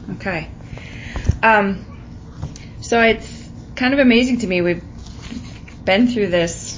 Okay. So it's kind of amazing to me. We've been through this,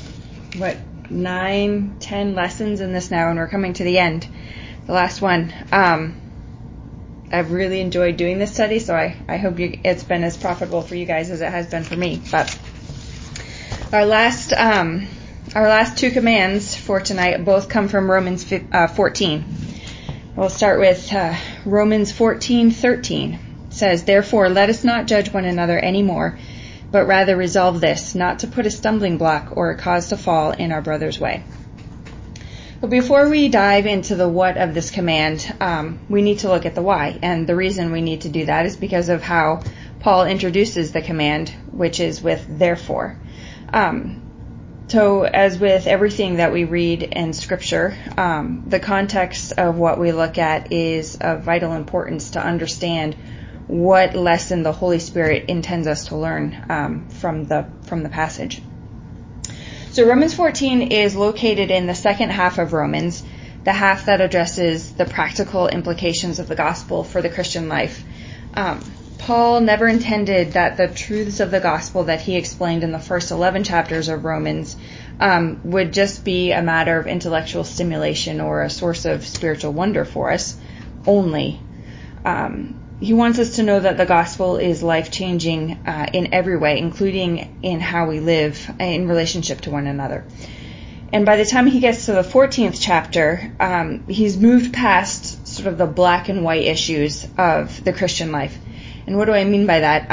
9-10 lessons in this now, and we're coming to the end, the last one. I've really enjoyed doing this study, so I hope it's been as profitable for you guys as it has been for me. But our last two commands for tonight both come from Romans 14. We'll start with Romans 14:13. It says, "Therefore, let us not judge one another anymore, but rather resolve this, not to put a stumbling block or a cause to fall in our brother's way." But before we dive into the what of this command, we need to look at the why. And the reason we need to do that is because of how Paul introduces the command, which is with therefore. So as with everything that we read in Scripture, the context of what we look at is of vital importance to understand what lesson the Holy Spirit intends us to learn from the passage. So Romans 14 is located in the second half of Romans, the half that addresses the practical implications of the gospel for the Christian life. Paul never intended that the truths of the gospel that he explained in the first 11 chapters of Romans would just be a matter of intellectual stimulation or a source of spiritual wonder for us only. He wants us to know that the gospel is life-changing in every way, including in how we live in relationship to one another. And by the time he gets to the 14th chapter, he's moved past sort of the black and white issues of the Christian life. And what do I mean by that?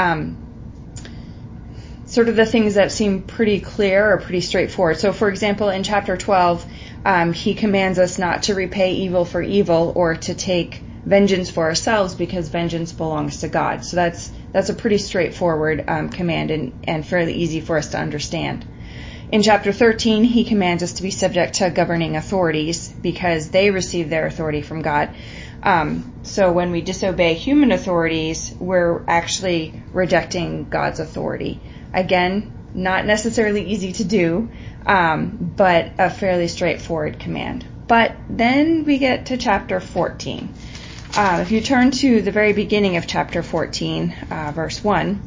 Sort of the things that seem pretty clear or pretty straightforward. So, for example, in chapter 12, he commands us not to repay evil for evil or to take vengeance for ourselves because vengeance belongs to God. So that's a pretty straightforward command and fairly easy for us to understand. In chapter 13, he commands us to be subject to governing authorities because they receive their authority from God. So when we disobey human authorities, we're actually rejecting God's authority. Again, not necessarily easy to do, but a fairly straightforward command. But then we get to chapter 14. If you turn to the very beginning of chapter 14, verse 1,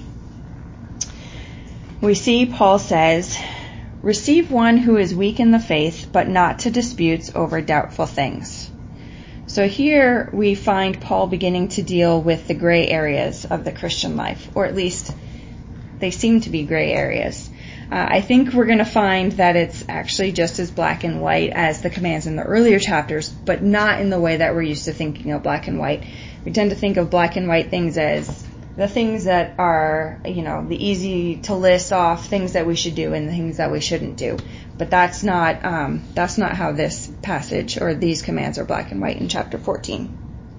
we see Paul says, "Receive one who is weak in the faith, but not to disputes over doubtful things." So here we find Paul beginning to deal with the gray areas of the Christian life, or at least they seem to be gray areas. I think we're going to find that it's actually just as black and white as the commands in the earlier chapters, but not in the way that we're used to thinking of black and white. We tend to think of black and white things as the things that are, the easy to list off things that we should do and the things that we shouldn't do. But that's not how this passage or these commands are black and white in chapter 14.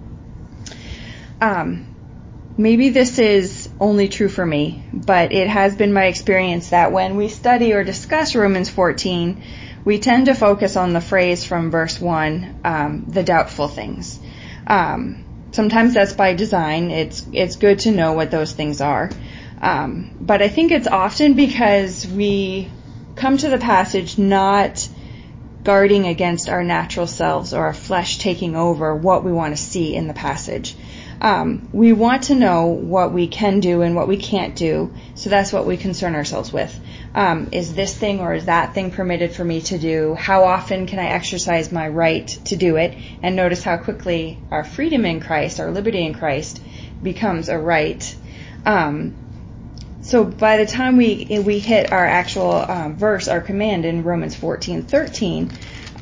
Maybe this is only true for me, but it has been my experience that when we study or discuss Romans 14, we tend to focus on the phrase from verse 1, the doubtful things. Sometimes that's by design. It's good to know what those things are. But I think it's often because we come to the passage not guarding against our natural selves or our flesh taking over what we want to see in the passage. We want to know what we can do and what we can't do, so that's what we concern ourselves with. Is this thing or is that thing permitted for me to do? How often can I exercise my right to do it? And notice how quickly our freedom in Christ, our liberty in Christ, becomes a right. So by the time we hit our actual verse, our command in Romans 14:13,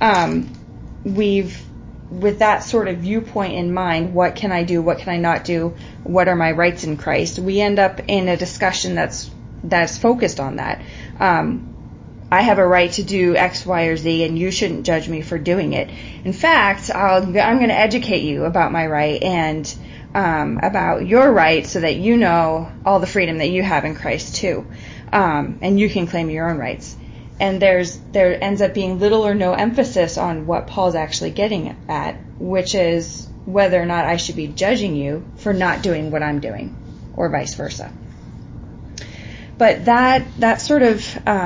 with that sort of viewpoint in mind, what can I do, what can I not do, what are my rights in Christ, we end up in a discussion that's focused on that. I have a right to do X, Y, or Z, and you shouldn't judge me for doing it. In fact, I'm going to educate you about my right and about your right so that you know all the freedom that you have in Christ too, and you can claim your own rights. And there ends up being little or no emphasis on what Paul's actually getting at, which is whether or not I should be judging you for not doing what I'm doing, or vice versa. But that sort of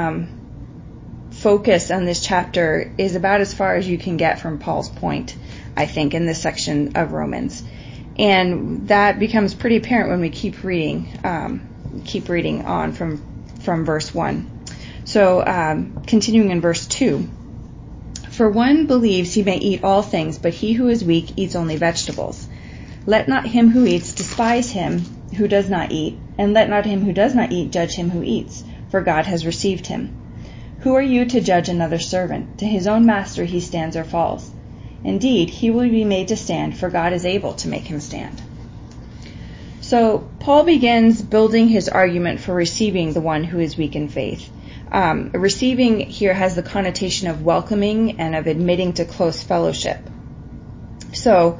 focus on this chapter is about as far as you can get from Paul's point, I think, in this section of Romans. And that becomes pretty apparent when we keep reading on from verse 1. So continuing in verse 2. For one believes he may eat all things, but he who is weak eats only vegetables. Let not him who eats despise him who does not eat, and let not him who does not eat judge him who eats, for God has received him. Who are you to judge another servant? To his own master he stands or falls. Indeed, he will be made to stand, for God is able to make him stand. So Paul begins building his argument for receiving the one who is weak in faith. Receiving here has the connotation of welcoming and of admitting to close fellowship. So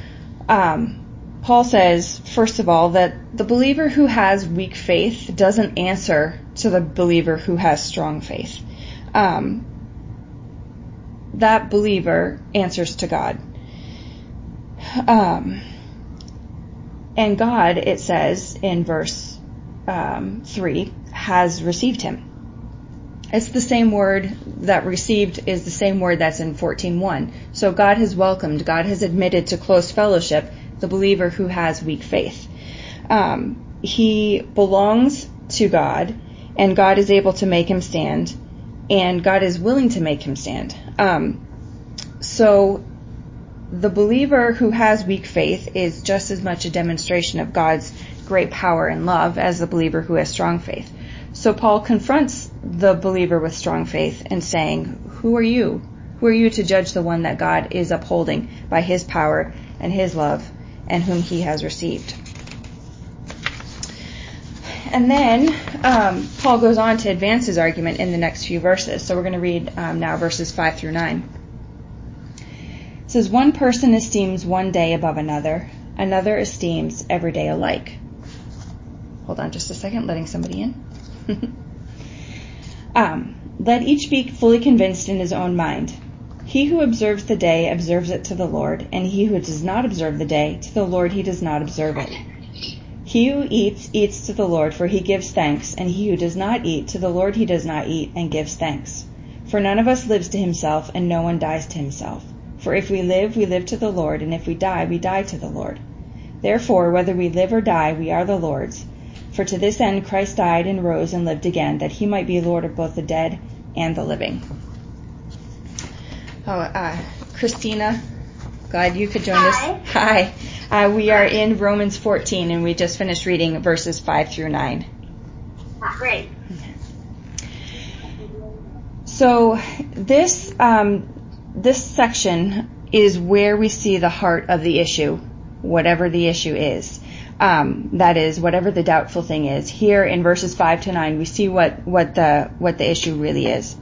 Paul says, first of all, that the believer who has weak faith doesn't answer to the believer who has strong faith. That believer answers to God. And God, it says in verse 3, has received him. It's the same word that received is the same word that's in 14:1. So God has welcomed, God has admitted to close fellowship the believer who has weak faith. He belongs to God, and God is able to make him stand, and God is willing to make him stand. So the believer who has weak faith is just as much a demonstration of God's great power and love as the believer who has strong faith. So Paul confronts the believer with strong faith and saying, who are you? Who are you to judge the one that God is upholding by his power and his love and whom he has received? And then Paul goes on to advance his argument in the next few verses. So we're going to read now verses 5 through 9. It says, one person esteems one day above another, another esteems every day alike. Hold on just a second, letting somebody in. Let each be fully convinced in his own mind. He who observes the day observes it to the Lord, and he who does not observe the day, to the Lord he does not observe it. He who eats, eats to the Lord, for he gives thanks, and he who does not eat, to the Lord he does not eat, and gives thanks. For none of us lives to himself, and no one dies to himself. For if we live to the Lord, and if we die to the Lord. Therefore, whether we live or die, we are the Lord's. For to this end Christ died and rose and lived again, that he might be Lord of both the dead and the living. Christina, glad you could join us. Hi. We are in Romans 14, and we just finished reading verses 5 through 9. Great. So this section is where we see the heart of the issue, whatever the issue is. That is, whatever the doubtful thing is. Here in verses 5 to 9, we see what the issue really is.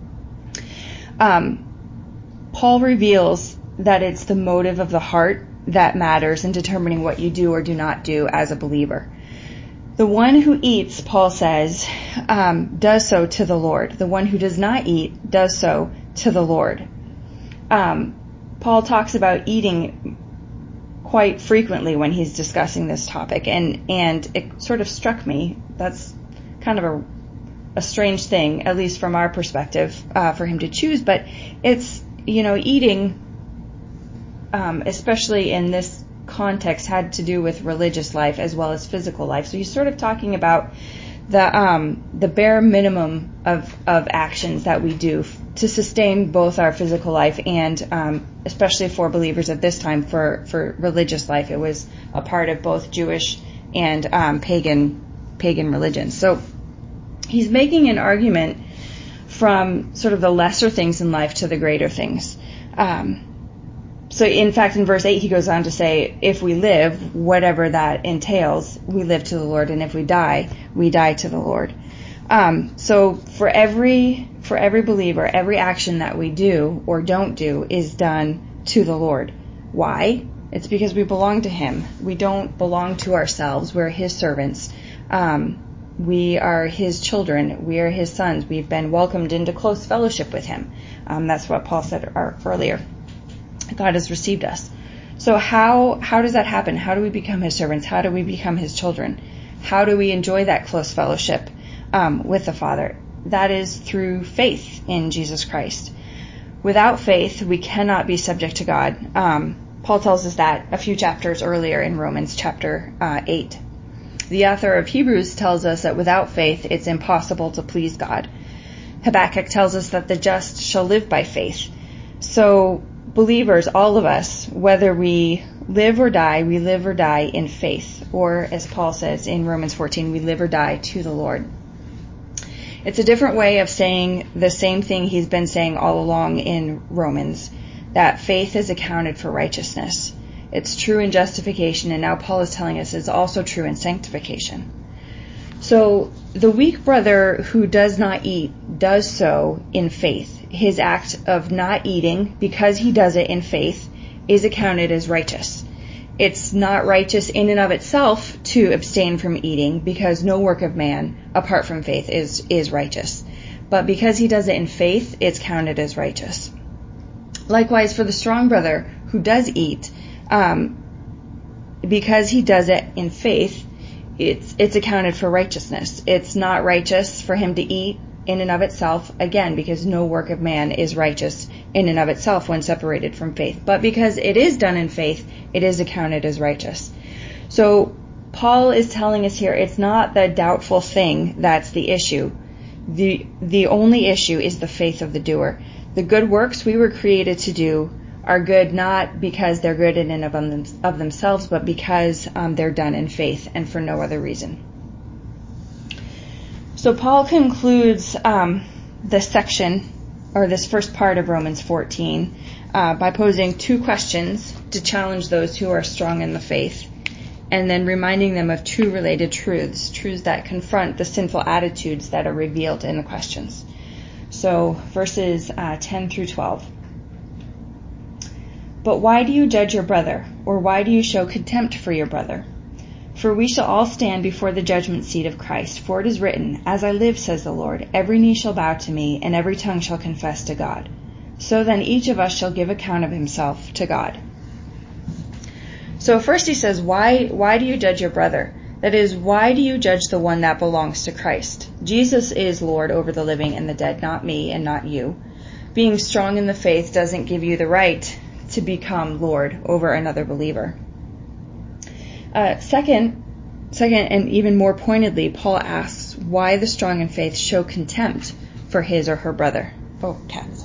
Paul reveals that it's the motive of the heart that matters in determining what you do or do not do as a believer. The one who eats, Paul says, does so to the Lord. The one who does not eat does so to the Lord. Paul talks about eating quite frequently when he's discussing this topic, and it sort of struck me. That's kind of a strange thing, at least from our perspective, for him to choose. But it's, eating, especially in this context, had to do with religious life as well as physical life. So he's sort of talking about the bare minimum of actions that we do to sustain both our physical life and especially for believers at this time for religious life. It was a part of both Jewish and pagan religions. So he's making an argument from sort of the lesser things in life to the greater things. So in fact, in verse 8, he goes on to say, if we live, whatever that entails, we live to the Lord, and if we die, we die to the Lord. So for every believer, every action that we do or don't do is done to the Lord. Why? It's because we belong to him. We don't belong to ourselves. We're his servants. We are his children. We are his sons. We've been welcomed into close fellowship with him. That's what Paul said earlier. God has received us. So how does that happen? How do we become his servants? How do we become his children? How do we enjoy that close fellowship with the Father? That is through faith in Jesus Christ. Without faith, we cannot be subject to God. Paul tells us that a few chapters earlier in Romans chapter 8. The author of Hebrews tells us that without faith it's impossible to please God. Habakkuk tells us that the just shall live by faith. So believers, all of us, whether we live or die, we live or die in faith. Or as Paul says in Romans 14, we live or die to the Lord. It's a different way of saying the same thing he's been saying all along in Romans, that faith is accounted for righteousness. It's true in justification, and now Paul is telling us it's also true in sanctification. So the weak brother who does not eat does so in faith. His act of not eating, because he does it in faith, is accounted as righteous. It's not righteous in and of itself to abstain from eating, because no work of man, apart from faith, is righteous. But because he does it in faith, it's counted as righteous. Likewise, for the strong brother who does eat, because he does it in faith, it's accounted for righteousness. It's not righteous for him to eat in and of itself, again, because no work of man is righteous in and of itself when separated from faith. But because it is done in faith, it is accounted as righteous. So Paul is telling us here, it's not the doubtful thing that's the issue. The only issue is the faith of the doer. The good works we were created to do are good not because they're good in and of themselves, but because they're done in faith and for no other reason. So Paul concludes this section, or this first part of Romans 14, by posing two questions to challenge those who are strong in the faith, and then reminding them of two related truths that confront the sinful attitudes that are revealed in the questions. So verses 10 through 12. But why do you judge your brother, or why do you show contempt for your brother? For we shall all stand before the judgment seat of Christ. For it is written, As I live, says the Lord, every knee shall bow to me, and every tongue shall confess to God. So then each of us shall give account of himself to God. So first he says, why do you judge your brother? That is, why do you judge the one that belongs to Christ? Jesus is Lord over the living and the dead, not me and not you. Being strong in the faith doesn't give you the right to become Lord over another believer. Second, and even more pointedly, Paul asks why the strong in faith show contempt for his or her brother. Oh, cats.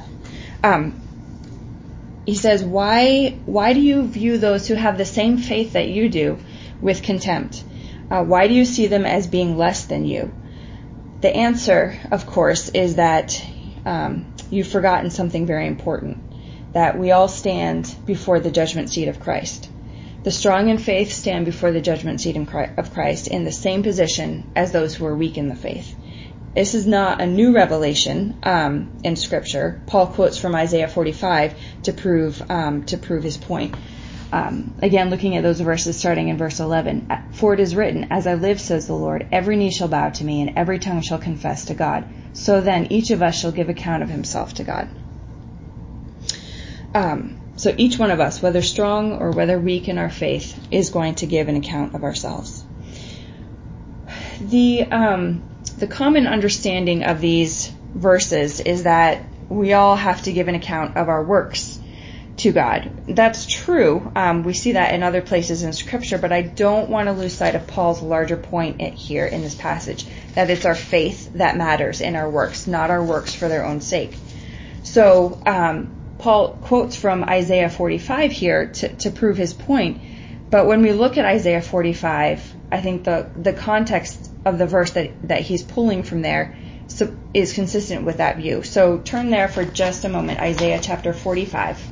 He says, why do you view those who have the same faith that you do with contempt? Why do you see them as being less than you? The answer, of course, is that you've forgotten something very important, that we all stand before the judgment seat of Christ. The strong in faith stand before the judgment seat of Christ in the same position as those who are weak in the faith. This is not a new revelation in Scripture. Paul quotes from Isaiah 45 to prove his point. Again, looking at those verses starting in verse 11. For it is written, As I live, says the Lord, every knee shall bow to me, and every tongue shall confess to God. So then each of us shall give account of himself to God. So each one of us, whether strong or whether weak in our faith, is going to give an account of ourselves. The common understanding of these verses is that we all have to give an account of our works to God. That's true. We see that in other places in Scripture, but I don't want to lose sight of Paul's larger point here in this passage, that it's our faith that matters in our works, not our works for their own sake. So Paul quotes from Isaiah 45 here to prove his point, but when we look at Isaiah 45, I think the context of the verse that he's pulling from there is consistent with that view. So turn there for just a moment, Isaiah chapter 45.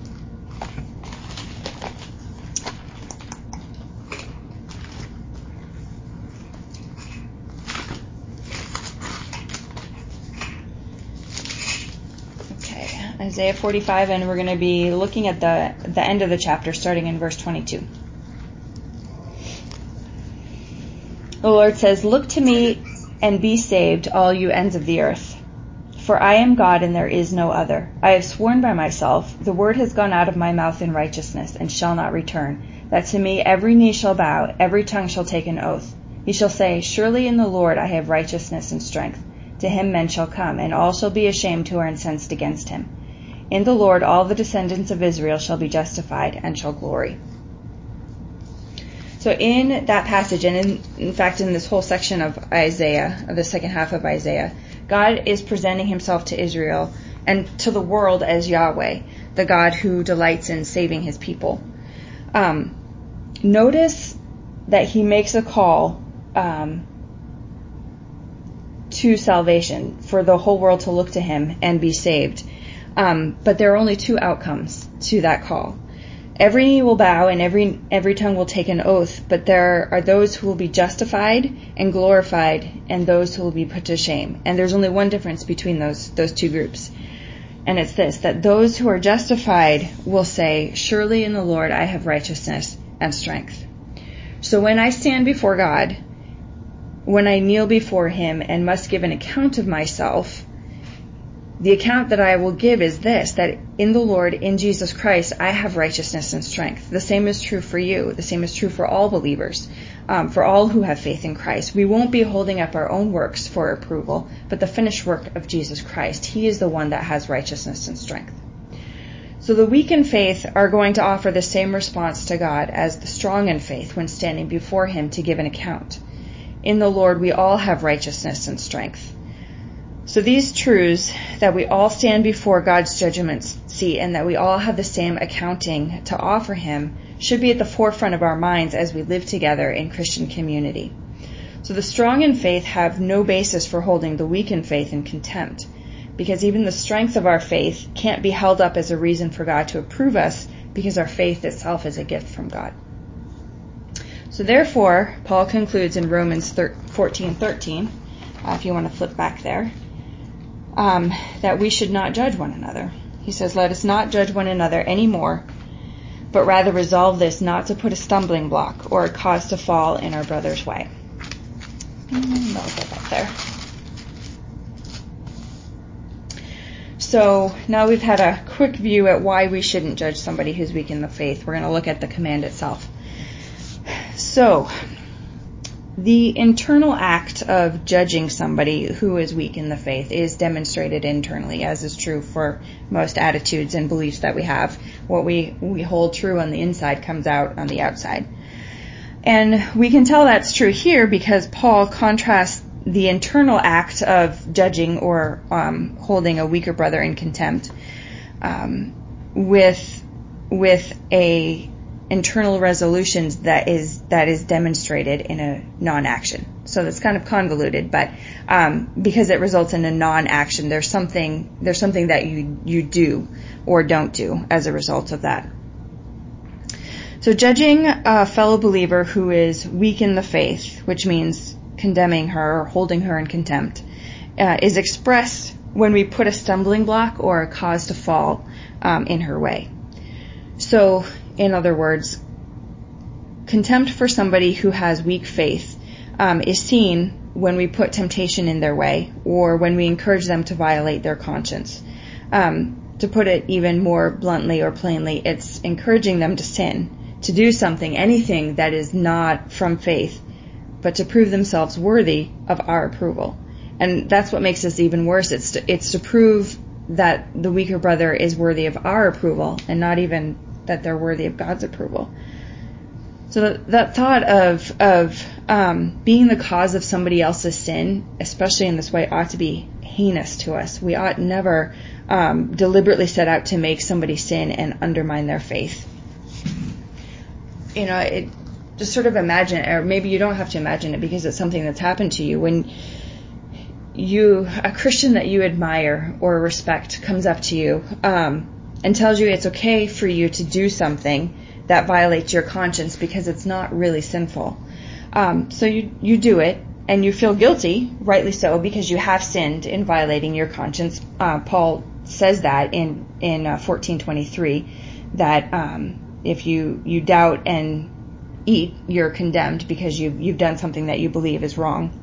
Isaiah 45, and we're going to be looking at the end of the chapter, starting in verse 22. The Lord says, Look to me and be saved, all you ends of the earth. For I am God and there is no other. I have sworn by myself, the word has gone out of my mouth in righteousness and shall not return, that to me every knee shall bow, every tongue shall take an oath. He shall say, Surely in the Lord I have righteousness and strength. To him men shall come, and all shall be ashamed who are incensed against him. In the Lord all the descendants of Israel shall be justified and shall glory. So in that passage, and in fact in this whole section of Isaiah, of the second half of Isaiah, God is presenting himself to Israel and to the world as Yahweh, the God who delights in saving his people. Notice that he makes a call to salvation, for the whole world to look to him and be saved. But there are only two outcomes to that call. Every knee will bow and every tongue will take an oath, but there are those who will be justified and glorified and those who will be put to shame. And there's only one difference between those two groups. And it's this, that those who are justified will say, surely in the Lord I have righteousness and strength. So when I stand before God, when I kneel before him and must give an account of myself, the account that I will give is this, that in the Lord, in Jesus Christ, I have righteousness and strength. The same is true for you. The same is true for all believers, for all who have faith in Christ. We won't be holding up our own works for approval, but the finished work of Jesus Christ. He is the one that has righteousness and strength. So the weak in faith are going to offer the same response to God as the strong in faith when standing before him to give an account. In the Lord, we all have righteousness and strength. So these truths, that we all stand before God's judgment seat and that we all have the same accounting to offer him, should be at the forefront of our minds as we live together in Christian community. So the strong in faith have no basis for holding the weak in faith in contempt, because even the strength of our faith can't be held up as a reason for God to approve us, because our faith itself is a gift from God. So therefore, Paul concludes in Romans 14:13, if you want to flip back there, that we should not judge one another. He says, let us not judge one another anymore, but rather resolve this not to put a stumbling block or a cause to fall in our brother's way. That'll go back there. So now we've had a quick view at why we shouldn't judge somebody who's weak in the faith. We're going to look at the command itself. So, the internal act of judging somebody who is weak in the faith is demonstrated internally, as is true for most attitudes and beliefs that we have. What we hold true on the inside comes out on the outside. And we can tell that's true here because Paul contrasts the internal act of judging or holding a weaker brother in contempt with a internal resolutions that is demonstrated in a non-action. So that's kind of convoluted, but because it results in a non-action, there's something that you do or don't do as a result of that. So judging a fellow believer who is weak in the faith, which means condemning her or holding her in contempt, is expressed when we put a stumbling block or a cause to fall in her way. So, in other words, contempt for somebody who has weak faith is seen when we put temptation in their way or when we encourage them to violate their conscience. To put it even more bluntly or plainly, it's encouraging them to sin, to do something, anything that is not from faith, but to prove themselves worthy of our approval. And that's what makes this even worse. It's to prove that the weaker brother is worthy of our approval and not even that they're worthy of God's approval. So that thought of being the cause of somebody else's sin, especially in this way, ought to be heinous to us. We ought never deliberately set out to make somebody sin and undermine their faith. Just sort of imagine it, or maybe you don't have to imagine it because it's something that's happened to you. When a Christian that you admire or respect comes up to you and tells you it's okay for you to do something that violates your conscience because it's not really sinful. So you do it and you feel guilty, rightly so, because you have sinned in violating your conscience. Paul says that in 14:23 that if you doubt and eat, you're condemned because you've done something that you believe is wrong.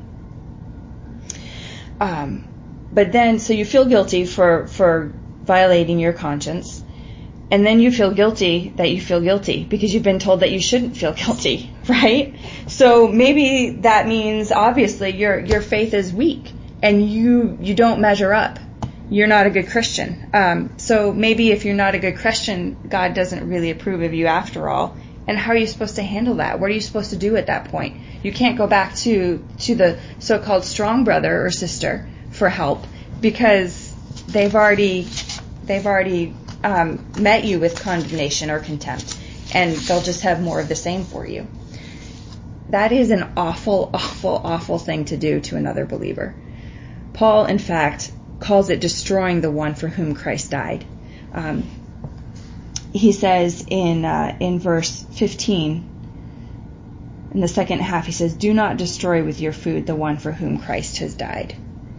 But then, so you feel guilty for violating your conscience, and then you feel guilty that you feel guilty because you've been told that you shouldn't feel guilty, right? So maybe that means obviously your faith is weak and you don't measure up. you're not a good Christian. So maybe if you're not a good Christian, God doesn't really approve of you after all. And how are you supposed to handle that? What are you supposed to do at that point? You can't go back to the so-called strong brother or sister for help, because they've already met you with condemnation or contempt, and they'll just have more of the same for you. That is an awful, awful, awful thing to do to another believer. Paul, in fact, calls it destroying the one for whom Christ died. He says in verse 15, in the second half, he says, "Do not destroy with your food the one for whom Christ has died."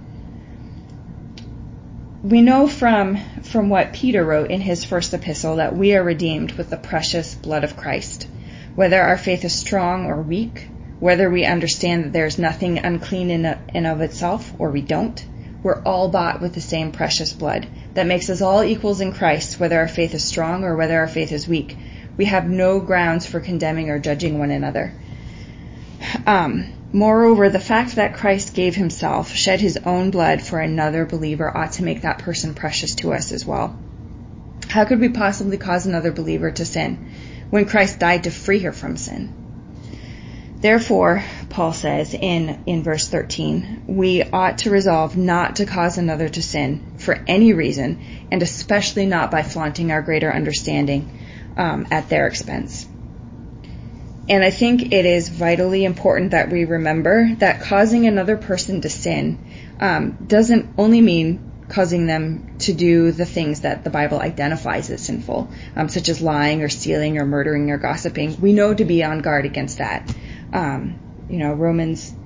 We know from what Peter wrote in his first epistle that we are redeemed with the precious blood of Christ. Whether our faith is strong or weak, whether we understand that there is nothing unclean in and of itself or we don't, we're all bought with the same precious blood that makes us all equals in Christ, whether our faith is strong or whether our faith is weak. We have no grounds for condemning or judging one another. Moreover, the fact that Christ gave himself, shed his own blood for another believer, ought to make that person precious to us as well. How could we possibly cause another believer to sin when Christ died to free her from sin? Therefore, Paul says in verse 13, we ought to resolve not to cause another to sin for any reason, and especially not by flaunting our greater understanding at their expense. And I think it is vitally important that we remember that causing another person to sin doesn't only mean causing them to do the things that the Bible identifies as sinful, such as lying or stealing or murdering or gossiping. We know to be on guard against that. Romans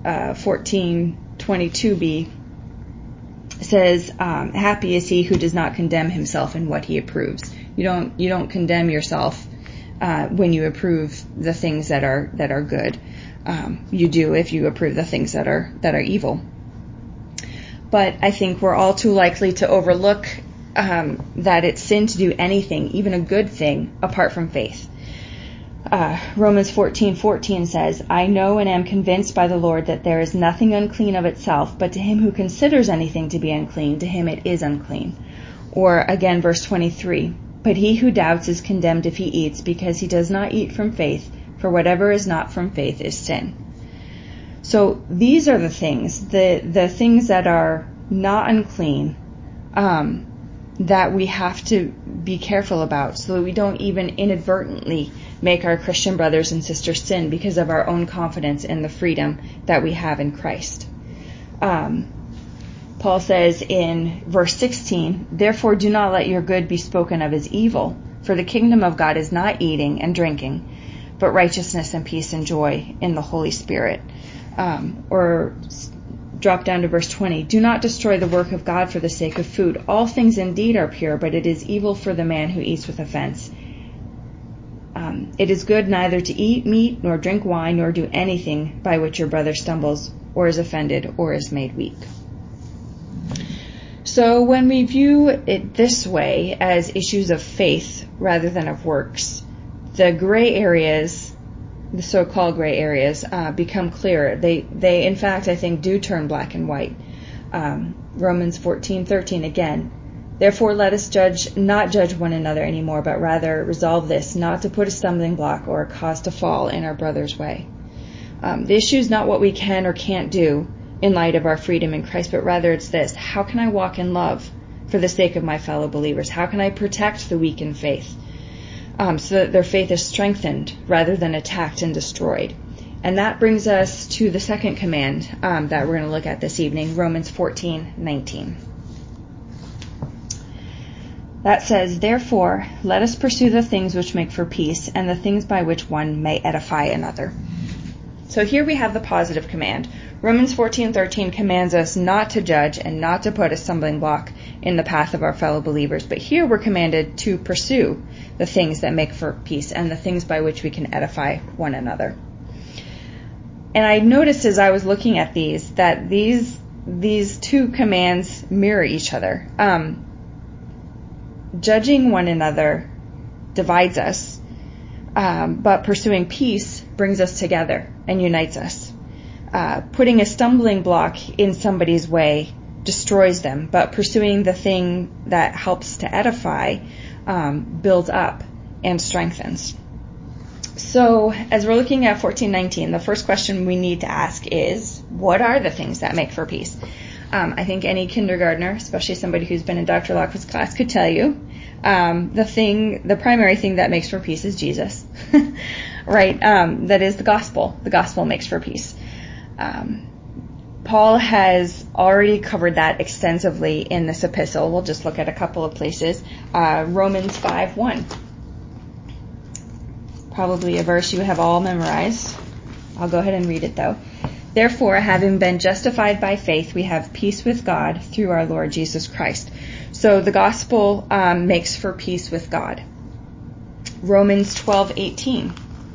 14:22b says, "Happy is he who does not condemn himself in what he approves." You don't condemn yourself when you approve the things that are good. You do if you approve the things that are evil. But I think we're all too likely to overlook that it's sin to do anything, even a good thing, apart from faith. Romans 14:14 says, "I know and am convinced by the Lord that there is nothing unclean of itself, but to him who considers anything to be unclean, to him it is unclean." Or again, verse 23, "But he who doubts is condemned if he eats, because he does not eat from faith, for whatever is not from faith is sin." So these are the things that are not unclean, that we have to be careful about, so that we don't even inadvertently make our Christian brothers and sisters sin because of our own confidence in the freedom that we have in Christ. Paul says in verse 16, "Therefore do not let your good be spoken of as evil, for the kingdom of God is not eating and drinking, but righteousness and peace and joy in the Holy Spirit." Or drop down to verse 20, "Do not destroy the work of God for the sake of food. All things indeed are pure, but it is evil for the man who eats with offense. It is good neither to eat meat, nor drink wine, nor do anything by which your brother stumbles, or is offended, or is made weak." So when we view it this way, as issues of faith rather than of works, the gray areas, the so-called gray areas, become clearer. They in fact, I think, do turn black and white. Romans 14:13 again, "Therefore let us not judge one another anymore, but rather resolve this, not to put a stumbling block or a cause to fall in our brother's way." The issue is not what we can or can't do in light of our freedom in Christ, but rather it's this: how can I walk in love for the sake of my fellow believers? How can I protect the weak in faith, so that their faith is strengthened rather than attacked and destroyed? And that brings us to the second command that we're going to look at this evening, Romans 14:19. That says, "Therefore, let us pursue the things which make for peace, and the things by which one may edify another." So here we have the positive command. Romans 14:13 commands us not to judge and not to put a stumbling block in the path of our fellow believers. But here we're commanded to pursue the things that make for peace and the things by which we can edify one another. And I noticed as I was looking at these that these two commands mirror each other. Judging one another divides us, but pursuing peace brings us together and unites us. Putting a stumbling block in somebody's way destroys them, but pursuing the thing that helps to edify builds up and strengthens. So as we're looking at 14:19, the first question we need to ask is, what are the things that make for peace? I think any kindergartner, especially somebody who's been in Dr. Lockwood's class, could tell you the primary thing that makes for peace is Jesus, right? That is the gospel. The gospel makes for peace. Paul has already covered that extensively in this epistle. We'll just look at a couple of places. Romans 5:1. Probably a verse you have all memorized. I'll go ahead and read it though. Therefore, having been justified by faith, we have peace with God through our Lord Jesus Christ. So the gospel makes for peace with God. Romans 12:18.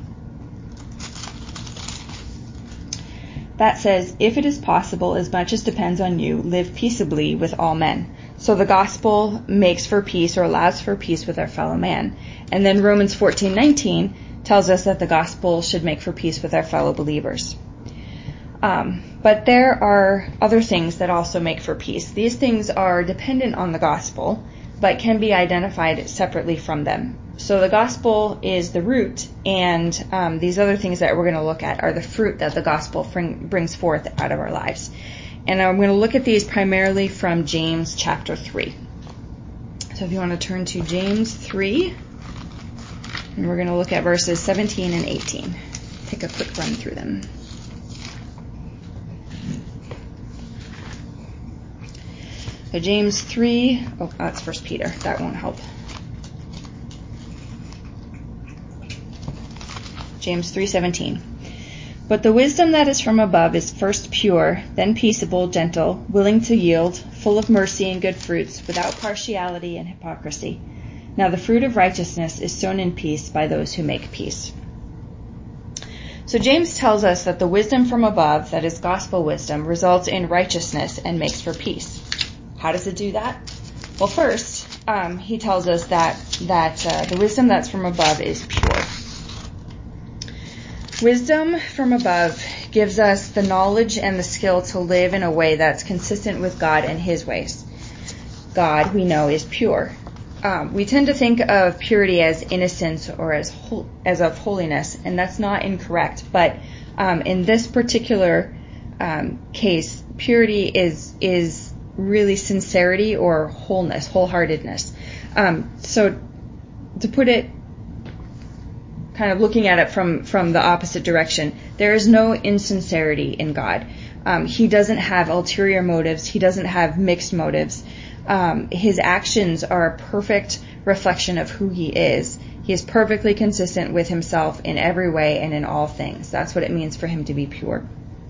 That says, if it is possible, as much as depends on you, live peaceably with all men. So the gospel makes for peace, or allows for peace with our fellow man. And then Romans 14:19 tells us that the gospel should make for peace with our fellow believers. But there are other things that also make for peace. These things are dependent on the gospel, but can be identified separately from them. So the gospel is the root, and these other things that we're going to look at are the fruit that the gospel brings forth out of our lives. And I'm going to look at these primarily from James chapter 3. So if you want to turn to James 3, and we're going to look at verses 17 and 18. Take a quick run through them. So James 3, that's 1 Peter. That won't help. James 3:17. But the wisdom that is from above is first pure, then peaceable, gentle, willing to yield, full of mercy and good fruits, without partiality and hypocrisy. Now the fruit of righteousness is sown in peace by those who make peace. So James tells us that the wisdom from above, that is gospel wisdom, results in righteousness and makes for peace. How does it do that? Well, first, he tells us that the wisdom that's from above is pure. Wisdom from above gives us the knowledge and the skill to live in a way that's consistent with God and his ways. God, we know, is pure. We tend to think of purity as innocence or as of holiness, and that's not incorrect. But in this particular case, purity is really sincerity or wholeness, wholeheartedness. So to put it, kind of looking at it from the opposite direction, there is no insincerity in God. He doesn't have ulterior motives. He doesn't have mixed motives. His actions are a perfect reflection of who he is. He is perfectly consistent with himself in every way and in all things. That's what it means for him to be pure.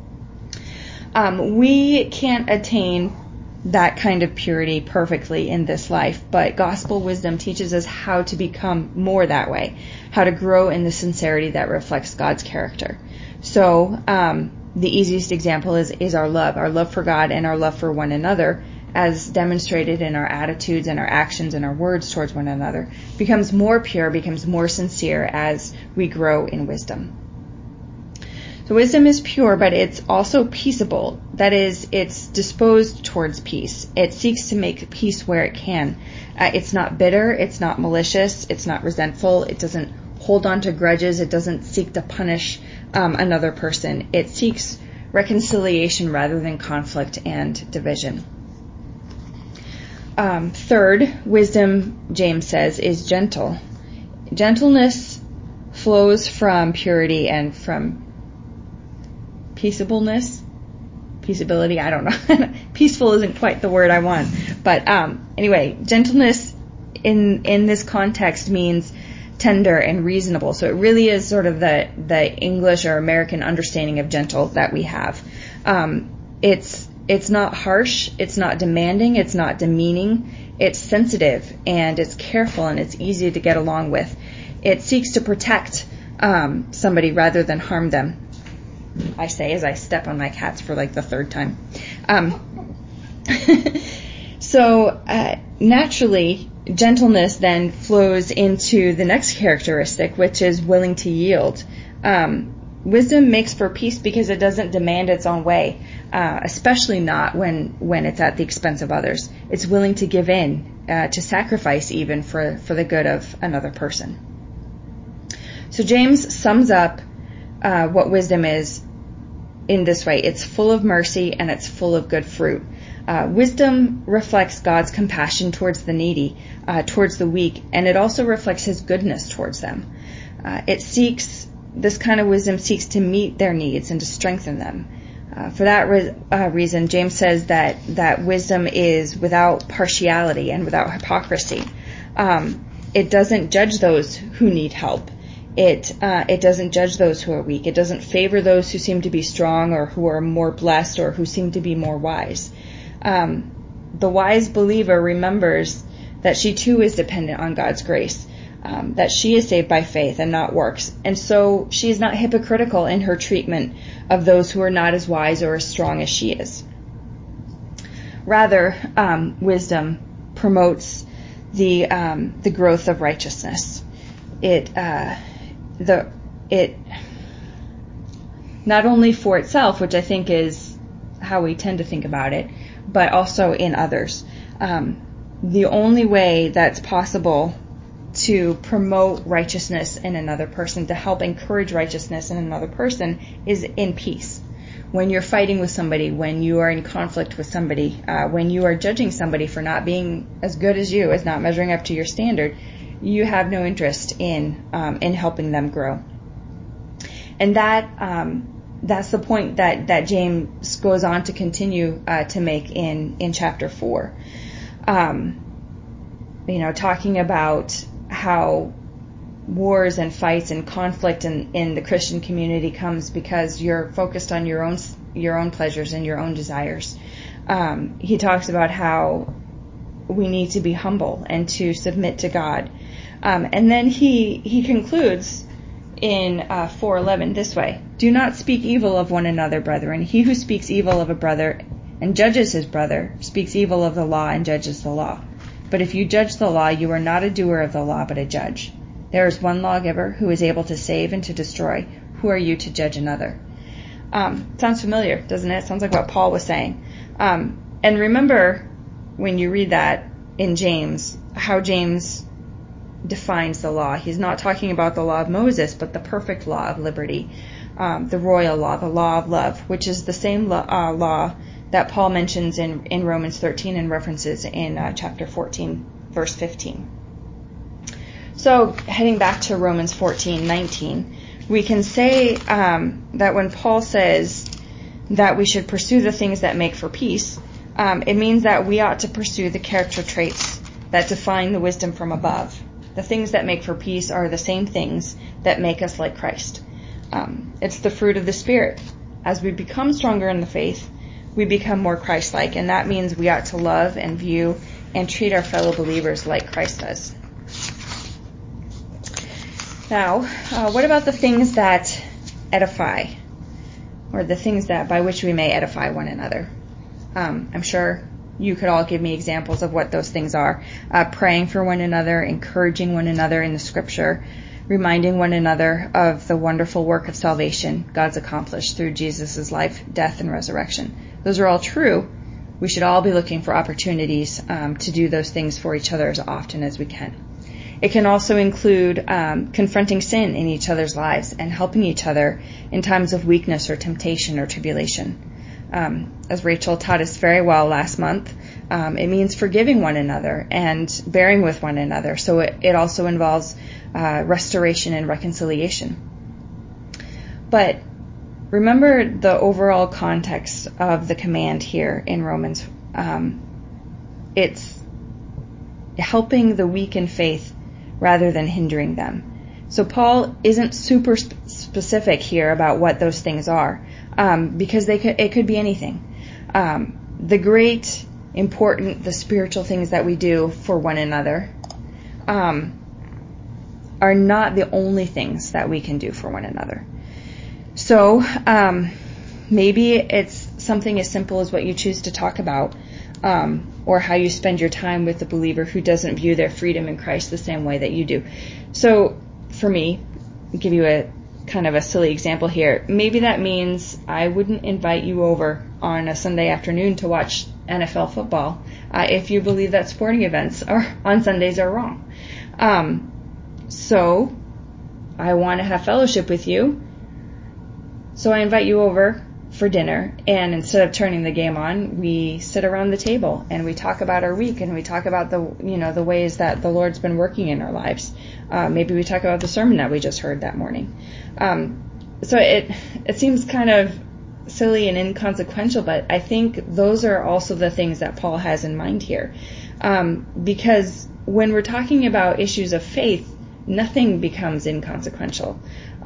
We can't attain that kind of purity perfectly in this life, but gospel wisdom teaches us how to become more that way, how to grow in the sincerity that reflects God's character. So the easiest example is our love for God and our love for one another, as demonstrated in our attitudes and our actions and our words towards one another, becomes more pure, becomes more sincere as we grow in wisdom. So wisdom is pure, but it's also peaceable. That is, it's disposed towards peace. It seeks to make peace where it can. It's not bitter. It's not malicious. It's not resentful. It doesn't hold on to grudges. It doesn't seek to punish another person. It seeks reconciliation rather than conflict and division. Third, wisdom, James says, is gentle. Gentleness flows from purity and from peaceability, I don't know. Peaceful isn't quite the word I want. But anyway, gentleness in this context means tender and reasonable. So it really is sort of the English or American understanding of gentle that we have. It's not harsh, it's not demanding, it's not demeaning. It's sensitive and it's careful and it's easy to get along with. It seeks to protect somebody rather than harm them. I say as I step on my cats for like the third time. So naturally, gentleness then flows into the next characteristic, which is willing to yield. Wisdom makes for peace because it doesn't demand its own way, especially not when it's at the expense of others. It's willing to give in, to sacrifice even for the good of another person. So James sums up what wisdom is in this way. It's full of mercy and it's full of good fruit. Wisdom reflects God's compassion towards the needy, towards the weak, and it also reflects his goodness towards them. This kind of wisdom seeks to meet their needs and to strengthen them. For that reason, James says that wisdom is without partiality and without hypocrisy. It doesn't judge those who need help. It doesn't judge those who are weak. It doesn't favor those who seem to be strong or who are more blessed or who seem to be more wise. The wise believer remembers that she too is dependent on God's grace, that she is saved by faith and not works. And so she is not hypocritical in her treatment of those who are not as wise or as strong as she is. Rather, wisdom promotes the growth of righteousness. It not only for itself, which I think is how we tend to think about it, but also in others. The only way that's possible to promote righteousness in another person, to help encourage righteousness in another person, is in peace. When you're fighting with somebody, when you are in conflict with somebody, when you are judging somebody for not being as good as you, as not measuring up to your standard, you have no interest in helping them grow. And that's the point that James goes on to continue to make in chapter 4. Talking about how wars and fights and conflict in the Christian community comes because you're focused on your own pleasures and your own desires. He talks about how we need to be humble and to submit to God. And then he concludes in 4:11 this way: "Do not speak evil of one another, brethren. He who speaks evil of a brother and judges his brother speaks evil of the law and judges the law. But if you judge the law, you are not a doer of the law, but a judge. There is one lawgiver who is able to save and to destroy. Who are you to judge another?" Sounds familiar, doesn't it? Sounds like what Paul was saying. And remember, when you read that in James, how James defines the law. He's not talking about the law of Moses, but the perfect law of liberty, the royal law, the law of love, which is the same law that Paul mentions in Romans 13 and references in chapter 14, verse 15. So heading back to Romans 14:19, we can say that when Paul says that we should pursue the things that make for peace, it means that we ought to pursue the character traits that define the wisdom from above. The things that make for peace are the same things that make us like Christ. It's the fruit of the Spirit. As we become stronger in the faith, we become more Christ-like, and that means we ought to love and view and treat our fellow believers like Christ does. Now, what about the things that edify, or the things that by which we may edify one another? I'm sure you could all give me examples of what those things are. Praying for one another, encouraging one another in the scripture, reminding one another of the wonderful work of salvation God's accomplished through Jesus' life, death, and resurrection. Those are all true. We should all be looking for opportunities to do those things for each other as often as we can. It can also include confronting sin in each other's lives and helping each other in times of weakness or temptation or tribulation. As Rachel taught us very well last month, it means forgiving one another and bearing with one another. So it also involves restoration and reconciliation. But remember the overall context of the command here in Romans. It's helping the weak in faith rather than hindering them. So Paul isn't super specific here about what those things are, because it could be anything. The great, important, the spiritual things that we do for one another are not the only things that we can do for one another. So maybe it's something as simple as what you choose to talk about, or how you spend your time with a believer who doesn't view their freedom in Christ the same way that you do. So for me, I'll give you a kind of a silly example here. Maybe that means I wouldn't invite you over on a Sunday afternoon to watch NFL football if you believe that sporting events on Sundays are wrong. So I want to have fellowship with you. So I invite you over for dinner, and instead of turning the game on, we sit around the table and we talk about our week, and we talk about the ways that the Lord's been working in our lives. Maybe we talk about the sermon that we just heard that morning. So it seems kind of silly and inconsequential, but I think those are also the things that Paul has in mind here. Because when we're talking about issues of faith, nothing becomes inconsequential.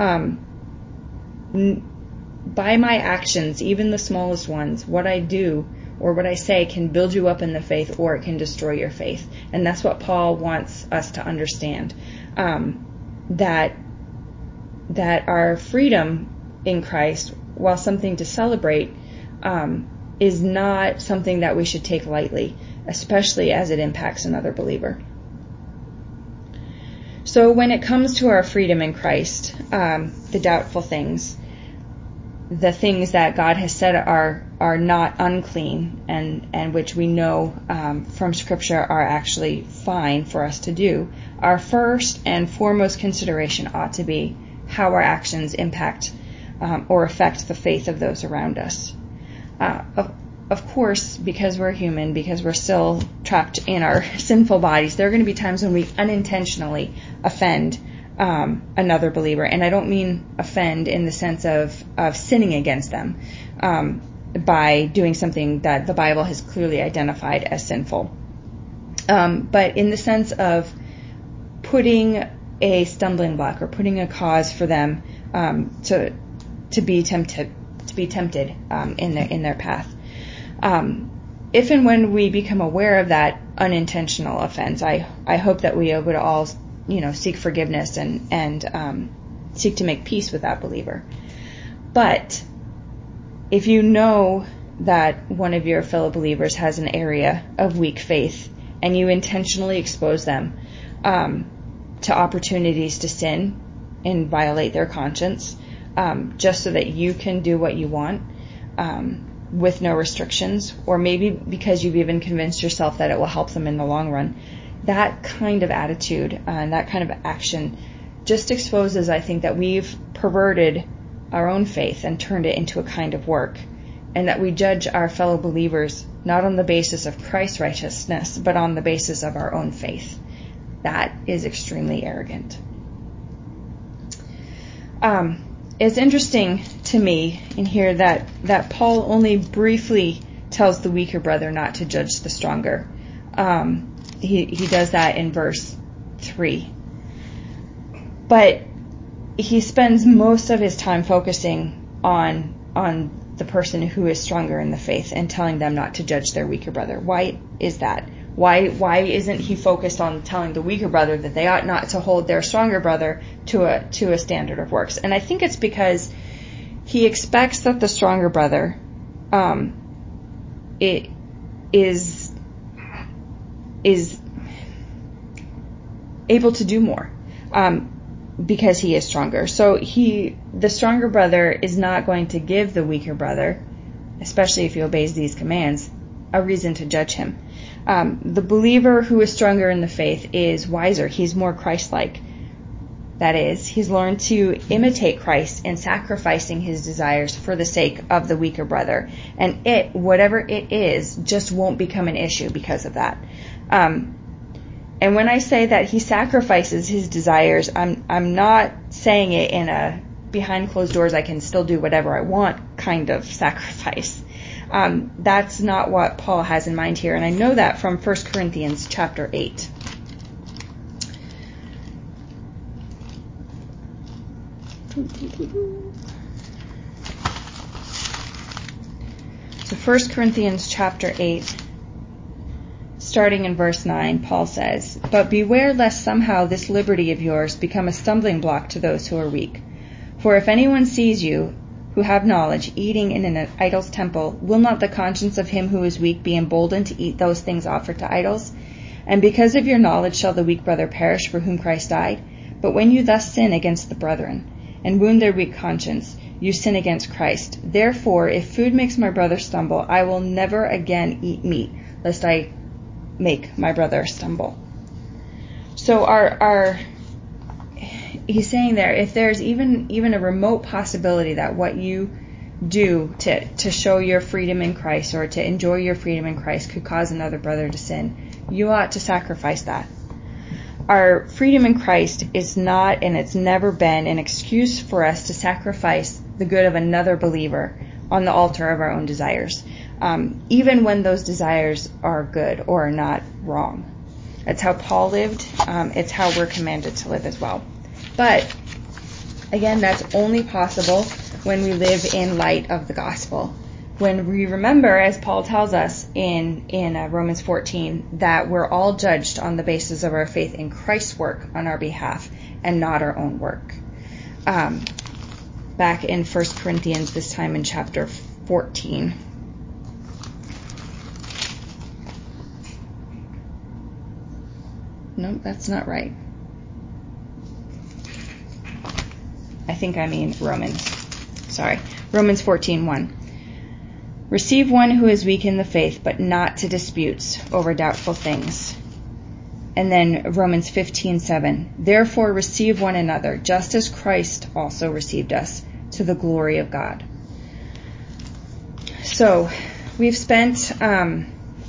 By my actions, even the smallest ones, what I do or what I say can build you up in the faith, or it can destroy your faith. And that's what Paul wants us to understand, that our freedom in Christ, while something to celebrate, is not something that we should take lightly, especially as it impacts another believer. So when it comes to our freedom in Christ, the doubtful things, the things that God has said are not unclean, and which we know from Scripture are actually fine for us to do, our first and foremost consideration ought to be how our actions impact or affect the faith of those around us. Of course, because we're human, because we're still trapped in our sinful bodies, there are going to be times when we unintentionally offend another believer. And I don't mean offend in the sense of sinning against them by doing something that the Bible has clearly identified as sinful. But in the sense of putting a stumbling block or putting a cause for them to be tempted in their path. If and when we become aware of that unintentional offense, I hope that we would all seek forgiveness and seek to make peace with that believer. But if you know that one of your fellow believers has an area of weak faith and you intentionally expose them to opportunities to sin and violate their conscience, just so that you can do what you want with no restrictions, or maybe because you've even convinced yourself that it will help them in the long run, that kind of attitude and that kind of action just exposes, I think, that we've perverted our own faith and turned it into a kind of work, and that we judge our fellow believers not on the basis of Christ's righteousness, but on the basis of our own faith. That is extremely arrogant. It's interesting to me in here that Paul only briefly tells the weaker brother not to judge the stronger. He does that in verse 3. But he spends most of his time focusing on the person who is stronger in the faith and telling them not to judge their weaker brother. Why is that? Why isn't he focused on telling the weaker brother that they ought not to hold their stronger brother to a standard of works? And I think it's because he expects that the stronger brother is able to do more because he is stronger. So the stronger brother is not going to give the weaker brother, especially if he obeys these commands, a reason to judge him. The believer who is stronger in the faith is wiser. He's more Christ-like. That is, he's learned to imitate Christ in sacrificing his desires for the sake of the weaker brother. And whatever it is, just won't become an issue because of that. And when I say that he sacrifices his desires, I'm not saying it in a behind closed doors, I can still do whatever I want kind of sacrifice. That's not what Paul has in mind here, and I know that from 1 Corinthians chapter 8. So 1 Corinthians chapter 8, starting in verse 9, Paul says, "But beware lest somehow this liberty of yours become a stumbling block to those who are weak. For if anyone sees you, who have knowledge, eating in an idol's temple, will not the conscience of him who is weak be emboldened to eat those things offered to idols? And because of your knowledge shall the weak brother perish for whom Christ died? But when you thus sin against the brethren, and wound their weak conscience, you sin against Christ. Therefore, if food makes my brother stumble, I will never again eat meat, lest I make my brother stumble. So he's saying there, if there's even a remote possibility that what you do to show your freedom in Christ or to enjoy your freedom in Christ could cause another brother to sin, you ought to sacrifice that. Our freedom in Christ is not, and it's never been, an excuse for us to sacrifice the good of another believer on the altar of our own desires, even when those desires are good or are not wrong. That's how Paul lived. It's how we're commanded to live as well. But again, that's only possible when we live in light of the gospel. When we remember, as Paul tells us in Romans 14, that we're all judged on the basis of our faith in Christ's work on our behalf and not our own work. Back in 1 Corinthians, this time in chapter 14. No, that's not right. I think I mean Romans. Sorry. Romans 14:1. Receive one who is weak in the faith, but not to disputes over doubtful things. And then Romans 15:7. Therefore receive one another, just as Christ also received us, to the glory of God. So we've spent the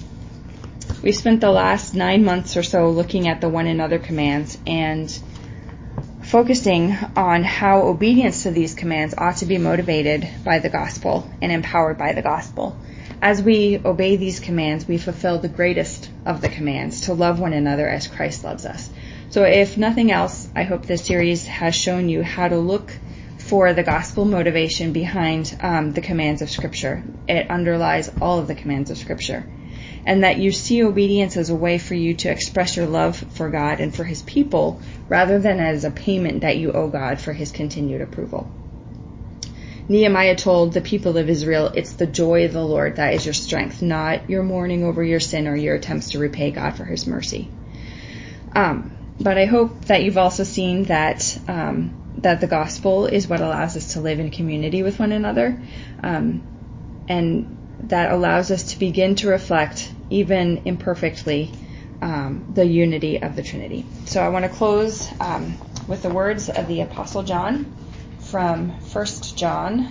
last 9 months or so looking at the one another commands and focusing on how obedience to these commands ought to be motivated by the gospel and empowered by the gospel. As we obey these commands, we fulfill the greatest of the commands, to love one another as Christ loves us. So if nothing else, I hope this series has shown you how to look for the gospel motivation behind the commands of Scripture. It underlies all of the commands of Scripture. And that you see obedience as a way for you to express your love for God and for His people, rather than as a payment that you owe God for His continued approval. Nehemiah told the people of Israel, it's the joy of the Lord that is your strength, not your mourning over your sin or your attempts to repay God for His mercy. But I hope that you've also seen that that the gospel is what allows us to live in community with one another, and that allows us to begin to reflect, even imperfectly, the unity of the Trinity. So I want to close with the words of the Apostle John from 1 John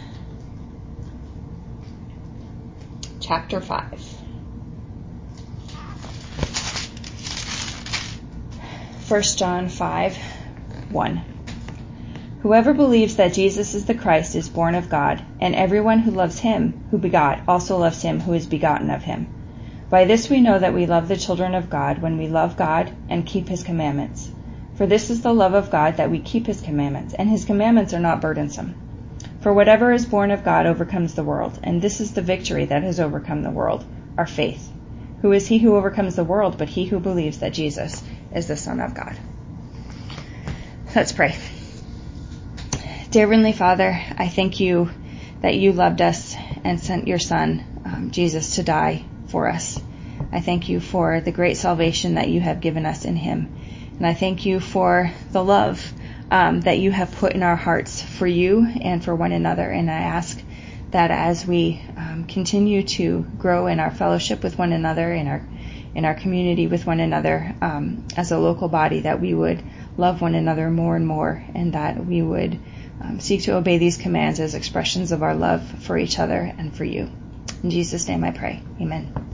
chapter 5. 1 John 5:1. Whoever believes that Jesus is the Christ is born of God, and everyone who loves Him who begot also loves Him who is begotten of Him. By this we know that we love the children of God, when we love God and keep His commandments. For this is the love of God, that we keep His commandments, and His commandments are not burdensome. For whatever is born of God overcomes the world, and this is the victory that has overcome the world, our faith. Who is he who overcomes the world but he who believes that Jesus is the Son of God? Let's pray. Dear Heavenly Father, I thank you that you loved us and sent your Son, Jesus, to die for us. I thank you for the great salvation that you have given us in Him. And I thank you for the love that you have put in our hearts for you and for one another. And I ask that as we continue to grow in our fellowship with one another, in our community with one another, as a local body, that we would love one another more and more, and that we would seek to obey these commands as expressions of our love for each other and for you. In Jesus' name I pray. Amen.